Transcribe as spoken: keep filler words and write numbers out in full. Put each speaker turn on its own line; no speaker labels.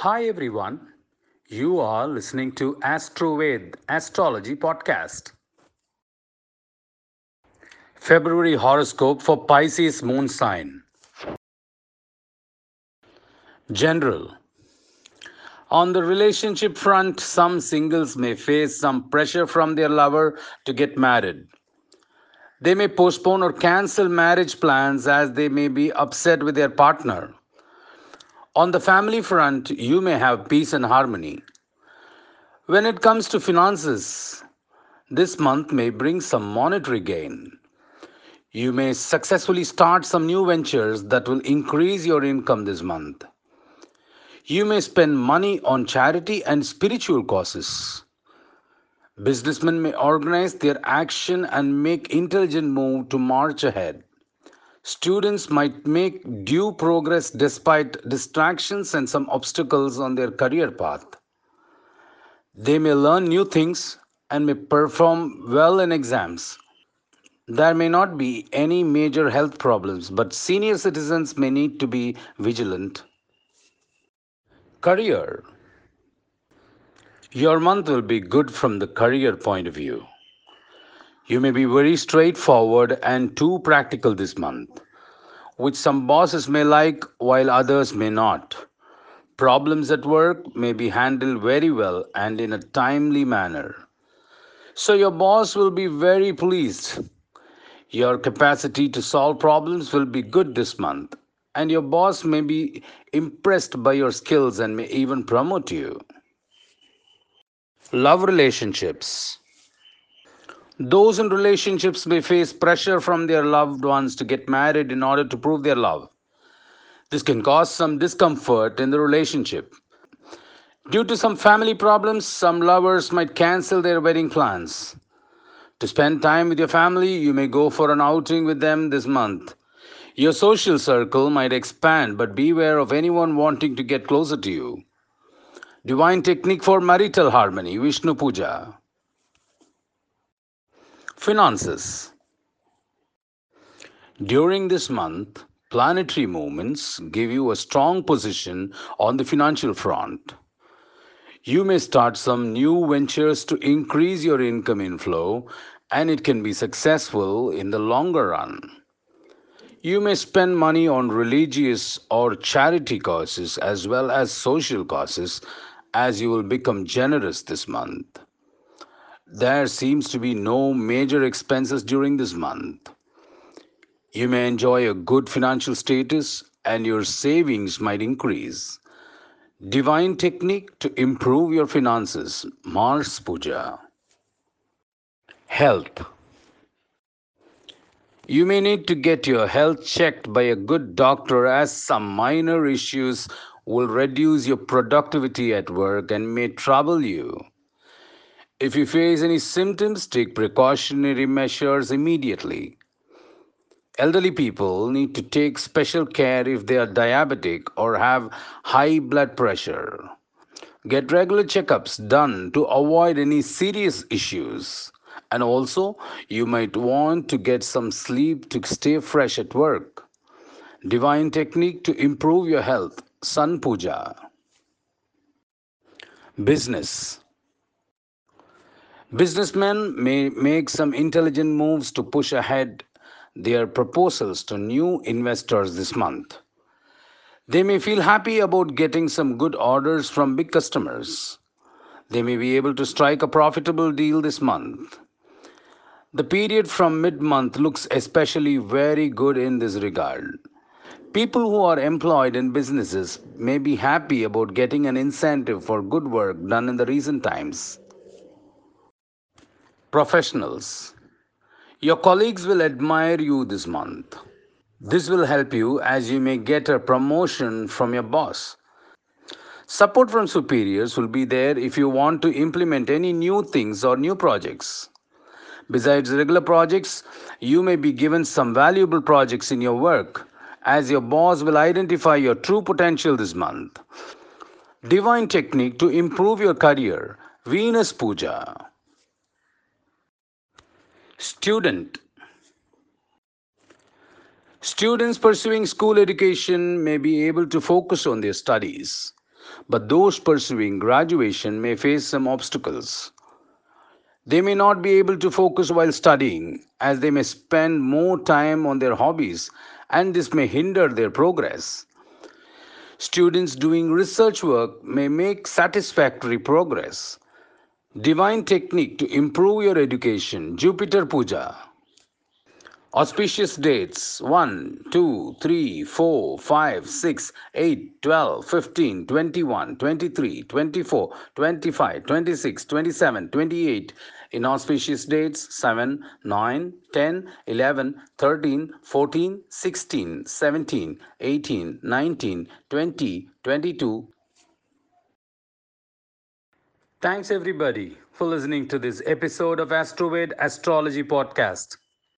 Hi everyone, you are listening to AstroVed Astrology Podcast. February horoscope for Pisces moon sign. General. On the relationship front, some singles may face some pressure from their lover to get married. They may postpone or cancel marriage plans as they may be upset with their partner. On the family front, you may have peace and harmony. When it comes to finances, this month may bring some monetary gain. You may successfully start some new ventures that will increase your income this month. You may spend money on charity and spiritual causes. Businessmen may organize their action and make intelligent move to march ahead. Students might make due progress despite distractions and some obstacles on their career path. They may learn new things and may perform well in exams. There may not be any major health problems, but senior citizens may need to be vigilant. Career. Your month will be good from the career point of view. You may be very straightforward and too practical this month, which some bosses may like while others may not. Problems at work may be handled very well and in a timely manner. So your boss will be very pleased. Your capacity to solve problems will be good this month, and your boss may be impressed by your skills and may even promote you. Love relationships. Those in relationships may face pressure from their loved ones to get married in order to prove their love. This can cause some discomfort in the relationship. Due to some family problems, some lovers might cancel their wedding plans. To spend time with your family, you may go for an outing with them this month. Your social circle might expand, but beware of anyone wanting to get closer to you. Divine technique for marital harmony, Vishnu Puja. Finances. During this month, planetary movements give you a strong position on the financial front. You may start some new ventures to increase your income inflow, and it can be successful in the longer run. You may spend money on religious or charity causes as well as social causes as you will become generous this month. There seems to be no major expenses during this month. You may enjoy a good financial status and your savings might increase. Divine technique to improve your finances, Mars Puja. Health. You may need to get your health checked by a good doctor as some minor issues will reduce your productivity at work and may trouble you. If you face any symptoms, take precautionary measures immediately. Elderly people need to take special care if they are diabetic or have high blood pressure. Get regular checkups done to avoid any serious issues. And also, you might want to get some sleep to stay fresh at work. Divine technique to improve your health, Sun Puja. Business. Businessmen may make some intelligent moves to push ahead their proposals to new investors this month. They may feel happy about getting some good orders from big customers. They may be able to strike a profitable deal this month. The period from mid month looks especially very good in this regard. People who are employed in businesses may be happy about getting an incentive for good work done in the recent times. Professionals. Your colleagues will admire you this month. This will help you as you may get a promotion from your boss. Support from superiors will be there if you want to implement any new things or new projects. Besides regular projects, you may be given some valuable projects in your work as your boss will identify your true potential this month. Divine technique to improve your career, Venus Puja. Student. Students pursuing school education may be able to focus on their studies. But those pursuing graduation may face some obstacles. They may not be able to focus while studying, as they may spend more time on their hobbies, and this may hinder their progress. Students doing research work may make satisfactory progress. Divine technique to improve your education, Jupiter Puja. Auspicious dates one, two, three, four, five, six, eight, twelve, fifteen, twenty-one, twenty-three, twenty-four, twenty-five, twenty-six, twenty-seven, twenty-eight. Inauspicious dates seven, nine, ten, eleven, thirteen, fourteen, sixteen, seventeen, eighteen, nineteen, twenty, twenty-two. Thanks everybody for listening to this episode of Astroved Astrology Podcast.